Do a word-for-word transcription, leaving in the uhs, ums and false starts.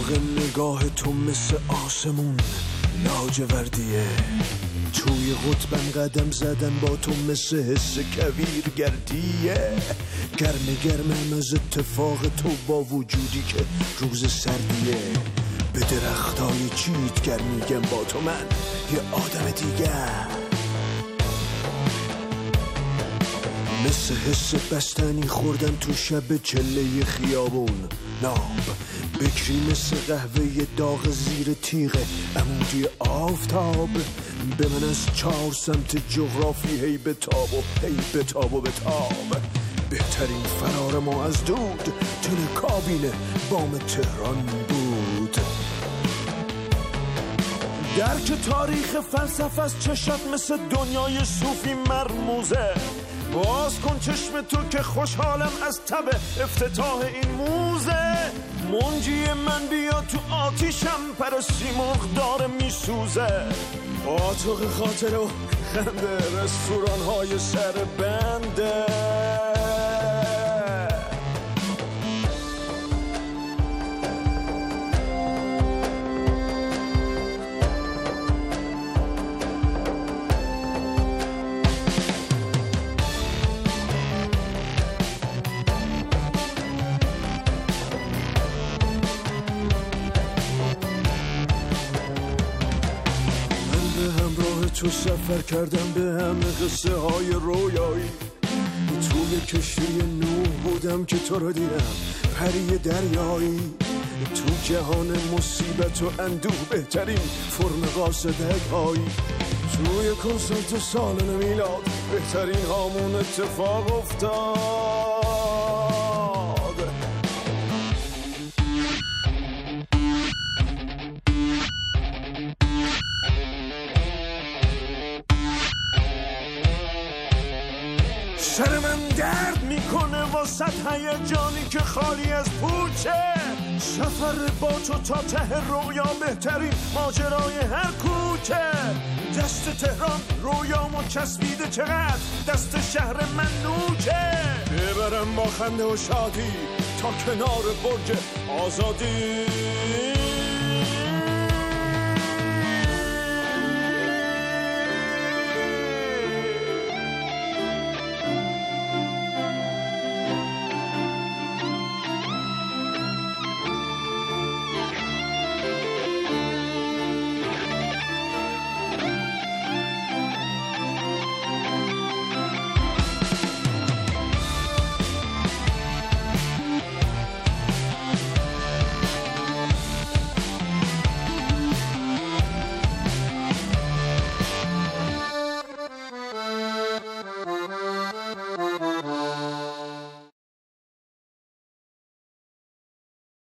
چراغ نگاه تو مثل آسمون لاجوردیه، توی قطبم قدم زدن با تو مثل حس کویر گردیه، گرم گرمم از اتفاق تو با وجودی که روز سردیه، به درختای چیت گر میگم با تو من یه آدم دیگه، مثل حس بستنی خوردن تو شب چله خیابون، ناب بکری مثل قهوه داغ زیر تیغ عمودی آفتاب، به من از چهار سمت جغرافی هی بتاب و هی بتاب و بتاب، بهترین فرار ما از دود تل کابین بام تهران بود، درک تاریخ فلسفه از چشات مثل دنیای صوفی مرموزه، باز کن چشم تو که خوشحالم از تب افتتاح این موزه، منجی من بیا تو آتیشم پر سیمرغ داره میسوزه، آتوق خاطر و خنده رستوران های سر بنده، تو سفر کردم به همه قصه های رویایی، توی کشتی نوح بودم که تو رو دیدم پری دریایی، تو جهان مصیبت و اندوه بهترین فرم قاصدک هایی، توی کنسرت سال میلاد بهترین هامون اتفاق افتاد، سر من درد میکنه واسه هیجانی که خالی از پوچه، سفر با تو تا ته رویا بهترین ماجرای هر کوچه، دست تهران رویامو چسبیده چقدر دست شهر من نوچه، ببرم با خنده و شادی تا کنار برج آزادی.